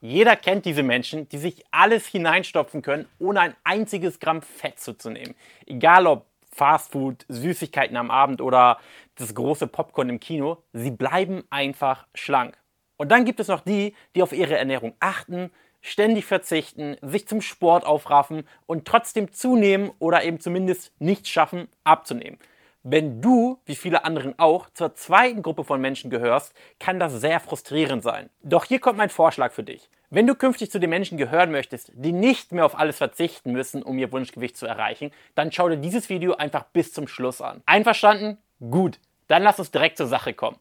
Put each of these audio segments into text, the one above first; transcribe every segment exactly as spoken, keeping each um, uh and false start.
Jeder kennt diese Menschen, die sich alles hineinstopfen können, ohne ein einziges Gramm Fett zuzunehmen. Egal ob Fastfood, Süßigkeiten am Abend oder das große Popcorn im Kino, sie bleiben einfach schlank. Und dann gibt es noch die, die auf ihre Ernährung achten, ständig verzichten, sich zum Sport aufraffen und trotzdem zunehmen oder eben zumindest nicht schaffen, abzunehmen. Wenn du, wie viele anderen auch, zur zweiten Gruppe von Menschen gehörst, kann das sehr frustrierend sein. Doch hier kommt mein Vorschlag für dich. Wenn du künftig zu den Menschen gehören möchtest, die nicht mehr auf alles verzichten müssen, um ihr Wunschgewicht zu erreichen, dann schau dir dieses Video einfach bis zum Schluss an. Einverstanden? Gut. Dann lass uns direkt zur Sache kommen.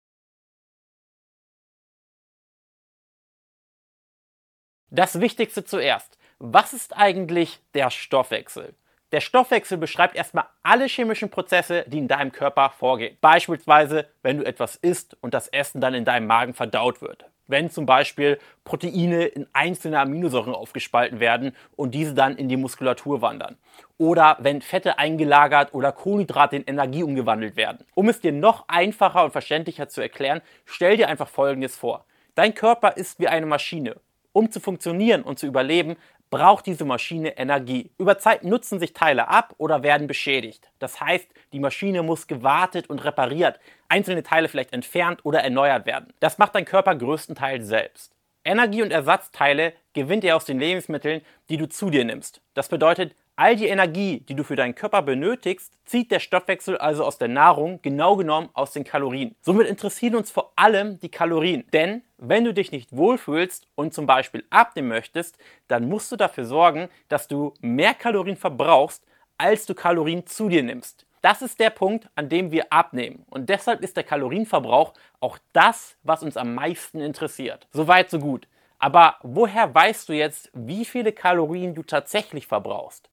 Das Wichtigste zuerst. Was ist eigentlich der Stoffwechsel? Der Stoffwechsel beschreibt erstmal alle chemischen Prozesse, die in deinem Körper vorgehen. Beispielsweise, wenn du etwas isst und das Essen dann in deinem Magen verdaut wird. Wenn zum Beispiel Proteine in einzelne Aminosäuren aufgespalten werden und diese dann in die Muskulatur wandern. Oder wenn Fette eingelagert oder Kohlenhydrate in Energie umgewandelt werden. Um es dir noch einfacher und verständlicher zu erklären, stell dir einfach Folgendes vor. Dein Körper ist wie eine Maschine. Um zu funktionieren und zu überleben, braucht diese Maschine Energie. Über Zeit nutzen sich Teile ab oder werden beschädigt. Das heißt, die Maschine muss gewartet und repariert, einzelne Teile vielleicht entfernt oder erneuert werden. Das macht dein Körper größtenteils selbst. Energie und Ersatzteile gewinnt er aus den Lebensmitteln, die du zu dir nimmst. Das bedeutet, all die Energie, die du für deinen Körper benötigst, zieht der Stoffwechsel also aus der Nahrung, genau genommen aus den Kalorien. Somit interessieren uns vor allem die Kalorien. Denn wenn du dich nicht wohlfühlst und zum Beispiel abnehmen möchtest, dann musst du dafür sorgen, dass du mehr Kalorien verbrauchst, als du Kalorien zu dir nimmst. Das ist der Punkt, an dem wir abnehmen. Und deshalb ist der Kalorienverbrauch auch das, was uns am meisten interessiert. Soweit, so gut. Aber woher weißt du jetzt, wie viele Kalorien du tatsächlich verbrauchst?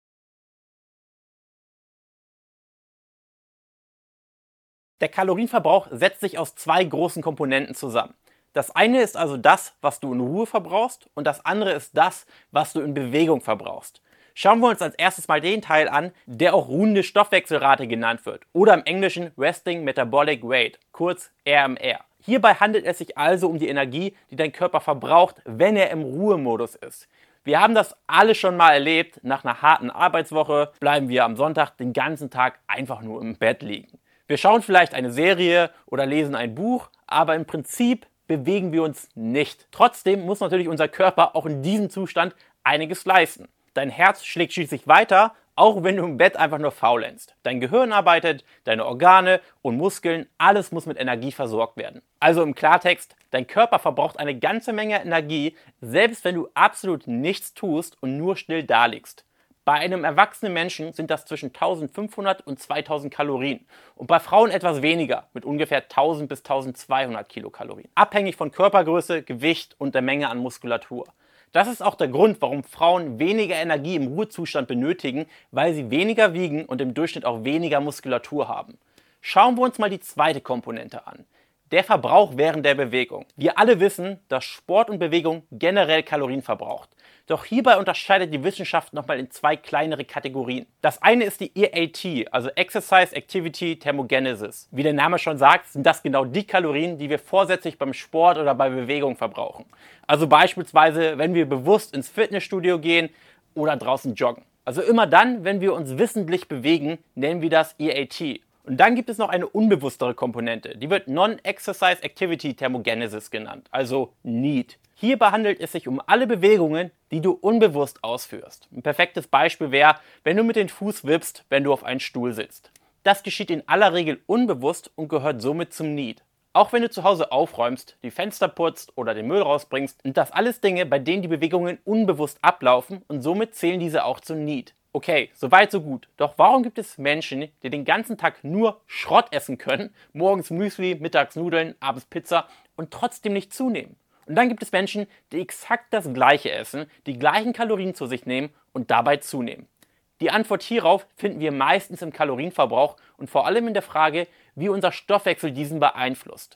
Der Kalorienverbrauch setzt sich aus zwei großen Komponenten zusammen. Das eine ist also das, was du in Ruhe verbrauchst, und das andere ist das, was du in Bewegung verbrauchst. Schauen wir uns als erstes mal den Teil an, der auch ruhende Stoffwechselrate genannt wird oder im Englischen Resting Metabolic Rate, kurz R M R. Hierbei handelt es sich also um die Energie, die dein Körper verbraucht, wenn er im Ruhemodus ist. Wir haben das alle schon mal erlebt, nach einer harten Arbeitswoche bleiben wir am Sonntag den ganzen Tag einfach nur im Bett liegen. Wir schauen vielleicht eine Serie oder lesen ein Buch, aber im Prinzip bewegen wir uns nicht. Trotzdem muss natürlich unser Körper auch in diesem Zustand einiges leisten. Dein Herz schlägt schließlich weiter, auch wenn du im Bett einfach nur faulenzt. Dein Gehirn arbeitet, deine Organe und Muskeln, alles muss mit Energie versorgt werden. Also im Klartext, dein Körper verbraucht eine ganze Menge Energie, selbst wenn du absolut nichts tust und nur still daliegst. Bei einem erwachsenen Menschen sind das zwischen eintausendfünfhundert und zweitausend Kalorien und bei Frauen etwas weniger, mit ungefähr tausend bis eintausendzweihundert Kilokalorien. Abhängig von Körpergröße, Gewicht und der Menge an Muskulatur. Das ist auch der Grund, warum Frauen weniger Energie im Ruhezustand benötigen, weil sie weniger wiegen und im Durchschnitt auch weniger Muskulatur haben. Schauen wir uns mal die zweite Komponente an. Der Verbrauch während der Bewegung. Wir alle wissen, dass Sport und Bewegung generell Kalorien verbraucht. Doch hierbei unterscheidet die Wissenschaft nochmal in zwei kleinere Kategorien. Das eine ist die E A T, also Exercise Activity Thermogenesis. Wie der Name schon sagt, sind das genau die Kalorien, die wir vorsätzlich beim Sport oder bei Bewegung verbrauchen. Also beispielsweise, wenn wir bewusst ins Fitnessstudio gehen oder draußen joggen. Also immer dann, wenn wir uns wissentlich bewegen, nennen wir das E A T. Und dann gibt es noch eine unbewusstere Komponente, die wird Non-Exercise Activity Thermogenesis genannt, also N E A T. Hierbei handelt es sich um alle Bewegungen, die du unbewusst ausführst. Ein perfektes Beispiel wäre, wenn du mit dem Fuß wippst, wenn du auf einem Stuhl sitzt. Das geschieht in aller Regel unbewusst und gehört somit zum N E A T. Auch wenn du zu Hause aufräumst, die Fenster putzt oder den Müll rausbringst, sind das alles Dinge, bei denen die Bewegungen unbewusst ablaufen und somit zählen diese auch zum N E A T. Okay, soweit so gut. Doch warum gibt es Menschen, die den ganzen Tag nur Schrott essen können, morgens Müsli, mittags Nudeln, abends Pizza und trotzdem nicht zunehmen? Und dann gibt es Menschen, die exakt das Gleiche essen, die gleichen Kalorien zu sich nehmen und dabei zunehmen. Die Antwort hierauf finden wir meistens im Kalorienverbrauch und vor allem in der Frage, wie unser Stoffwechsel diesen beeinflusst.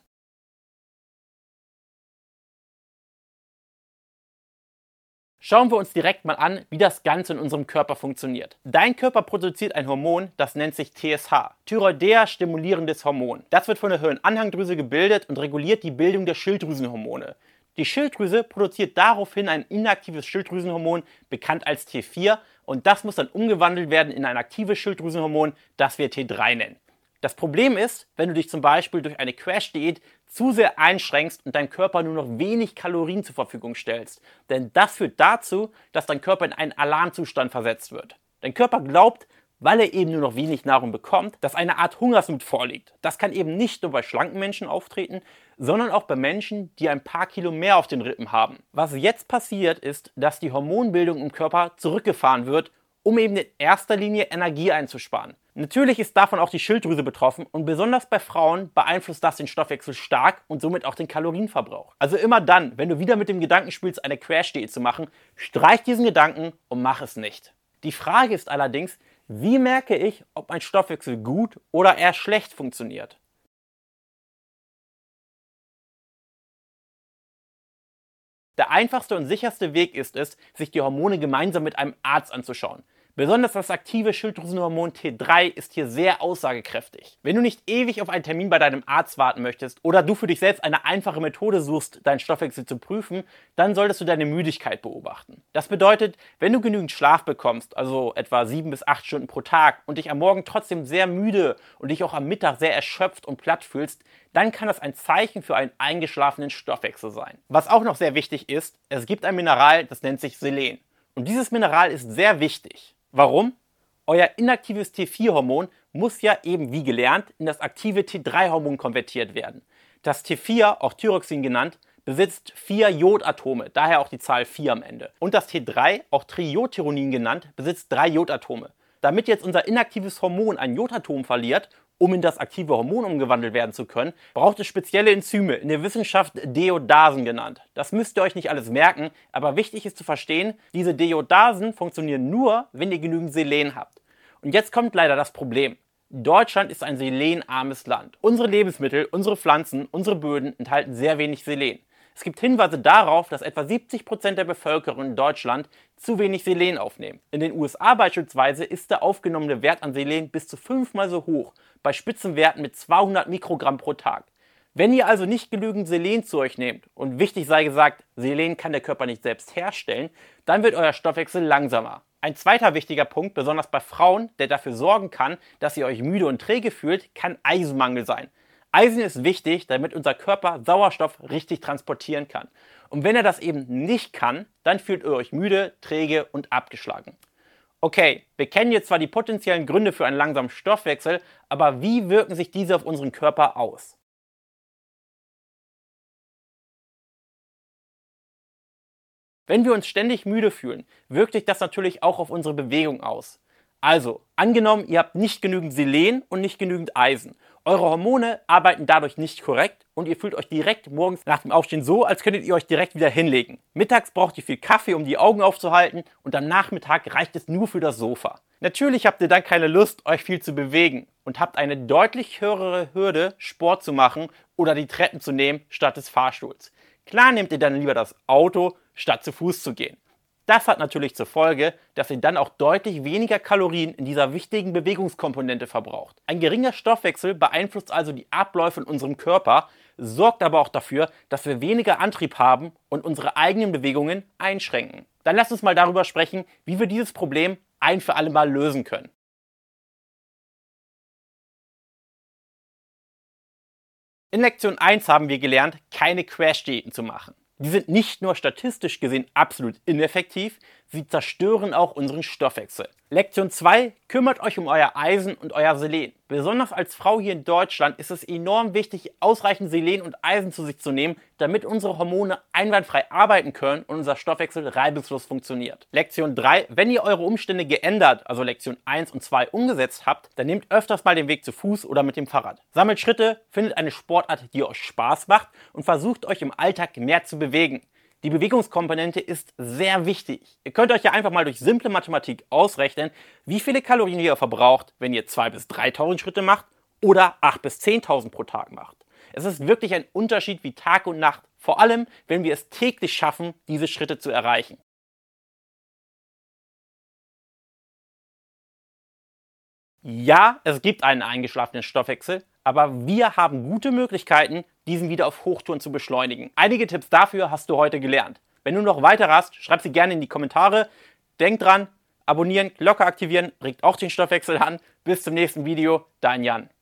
Schauen wir uns direkt mal an, wie das Ganze in unserem Körper funktioniert. Dein Körper produziert ein Hormon, das nennt sich T S H, Thyreoidea-stimulierendes Hormon. Das wird von der Hirnanhangdrüse gebildet und reguliert die Bildung der Schilddrüsenhormone. Die Schilddrüse produziert daraufhin ein inaktives Schilddrüsenhormon, bekannt als T vier, und das muss dann umgewandelt werden in ein aktives Schilddrüsenhormon, das wir T drei nennen. Das Problem ist, wenn du dich zum Beispiel durch eine Crash-Diät zu sehr einschränkst und deinem Körper nur noch wenig Kalorien zur Verfügung stellst. Denn das führt dazu, dass dein Körper in einen Alarmzustand versetzt wird. Dein Körper glaubt, weil er eben nur noch wenig Nahrung bekommt, dass eine Art Hungersnot vorliegt. Das kann eben nicht nur bei schlanken Menschen auftreten, sondern auch bei Menschen, die ein paar Kilo mehr auf den Rippen haben. Was jetzt passiert ist, dass die Hormonbildung im Körper zurückgefahren wird, um eben in erster Linie Energie einzusparen. Natürlich ist davon auch die Schilddrüse betroffen und besonders bei Frauen beeinflusst das den Stoffwechsel stark und somit auch den Kalorienverbrauch. Also immer dann, wenn du wieder mit dem Gedanken spielst, eine Crash-Diät zu machen, streich diesen Gedanken und mach es nicht. Die Frage ist allerdings, wie merke ich, ob mein Stoffwechsel gut oder eher schlecht funktioniert? Der einfachste und sicherste Weg ist es, sich die Hormone gemeinsam mit einem Arzt anzuschauen. Besonders das aktive Schilddrüsenhormon T drei ist hier sehr aussagekräftig. Wenn du nicht ewig auf einen Termin bei deinem Arzt warten möchtest oder du für dich selbst eine einfache Methode suchst, deinen Stoffwechsel zu prüfen, dann solltest du deine Müdigkeit beobachten. Das bedeutet, wenn du genügend Schlaf bekommst, also etwa sieben bis acht Stunden pro Tag, und dich am Morgen trotzdem sehr müde und dich auch am Mittag sehr erschöpft und platt fühlst, dann kann das ein Zeichen für einen eingeschlafenen Stoffwechsel sein. Was auch noch sehr wichtig ist, es gibt ein Mineral, das nennt sich Selen. Und dieses Mineral ist sehr wichtig. Warum? Euer inaktives T vier Hormon muss ja eben wie gelernt in das aktive T drei Hormon konvertiert werden. Das T vier, auch Thyroxin genannt, besitzt vier Jodatome, daher auch die Zahl vier am Ende. Und das T drei, auch Triiodtyronin genannt, besitzt drei Jodatome. Damit jetzt unser inaktives Hormon ein Jodatom verliert, um in das aktive Hormon umgewandelt werden zu können, braucht es spezielle Enzyme, in der Wissenschaft Deodasen genannt. Das müsst ihr euch nicht alles merken, aber wichtig ist zu verstehen, diese Deodasen funktionieren nur, wenn ihr genügend Selen habt. Und jetzt kommt leider das Problem. Deutschland ist ein selenarmes Land. Unsere Lebensmittel, unsere Pflanzen, unsere Böden enthalten sehr wenig Selen. Es gibt Hinweise darauf, dass etwa siebzig Prozent der Bevölkerung in Deutschland zu wenig Selen aufnehmen. In den U S A beispielsweise ist der aufgenommene Wert an Selen bis zu fünfmal so hoch, bei Spitzenwerten mit zweihundert Mikrogramm pro Tag. Wenn ihr also nicht genügend Selen zu euch nehmt, und wichtig sei gesagt, Selen kann der Körper nicht selbst herstellen, dann wird euer Stoffwechsel langsamer. Ein zweiter wichtiger Punkt, besonders bei Frauen, der dafür sorgen kann, dass ihr euch müde und träge fühlt, kann Eisenmangel sein. Eisen ist wichtig, damit unser Körper Sauerstoff richtig transportieren kann. Und wenn er das eben nicht kann, dann fühlt ihr euch müde, träge und abgeschlagen. Okay, wir kennen jetzt zwar die potenziellen Gründe für einen langsamen Stoffwechsel, aber wie wirken sich diese auf unseren Körper aus? Wenn wir uns ständig müde fühlen, wirkt sich das natürlich auch auf unsere Bewegung aus. Also, angenommen, ihr habt nicht genügend Selen und nicht genügend Eisen. Eure Hormone arbeiten dadurch nicht korrekt und ihr fühlt euch direkt morgens nach dem Aufstehen so, als könntet ihr euch direkt wieder hinlegen. Mittags braucht ihr viel Kaffee, um die Augen aufzuhalten, und am Nachmittag reicht es nur für das Sofa. Natürlich habt ihr dann keine Lust, euch viel zu bewegen und habt eine deutlich höhere Hürde, Sport zu machen oder die Treppen zu nehmen statt des Fahrstuhls. Klar nehmt ihr dann lieber das Auto, statt zu Fuß zu gehen. Das hat natürlich zur Folge, dass ihr dann auch deutlich weniger Kalorien in dieser wichtigen Bewegungskomponente verbraucht. Ein geringer Stoffwechsel beeinflusst also die Abläufe in unserem Körper, sorgt aber auch dafür, dass wir weniger Antrieb haben und unsere eigenen Bewegungen einschränken. Dann lasst uns mal darüber sprechen, wie wir dieses Problem ein für alle Mal lösen können. In Lektion eins haben wir gelernt, keine Crash-Diäten zu machen. Die sind nicht nur statistisch gesehen absolut ineffektiv, sie zerstören auch unseren Stoffwechsel. Lektion zwei: Kümmert euch um euer Eisen und euer Selen. Besonders als Frau hier in Deutschland ist es enorm wichtig, ausreichend Selen und Eisen zu sich zu nehmen, damit unsere Hormone einwandfrei arbeiten können und unser Stoffwechsel reibungslos funktioniert. Lektion drei: Wenn ihr eure Umstände geändert, also Lektion eins und zwei umgesetzt habt, dann nehmt öfters mal den Weg zu Fuß oder mit dem Fahrrad. Sammelt Schritte, findet eine Sportart, die euch Spaß macht, und versucht euch im Alltag mehr zu bewegen. Die Bewegungskomponente ist sehr wichtig. Ihr könnt euch ja einfach mal durch simple Mathematik ausrechnen, wie viele Kalorien ihr verbraucht, wenn ihr zweitausend bis dreitausend Schritte macht oder achttausend bis zehntausend pro Tag macht. Es ist wirklich ein Unterschied wie Tag und Nacht, vor allem wenn wir es täglich schaffen, diese Schritte zu erreichen. Ja, es gibt einen eingeschlafenen Stoffwechsel, aber wir haben gute Möglichkeiten, diesen wieder auf Hochtouren zu beschleunigen. Einige Tipps dafür hast du heute gelernt. Wenn du noch weitere hast, schreib sie gerne in die Kommentare. Denk dran, abonnieren, Glocke aktivieren, regt auch den Stoffwechsel an. Bis zum nächsten Video, dein Jan.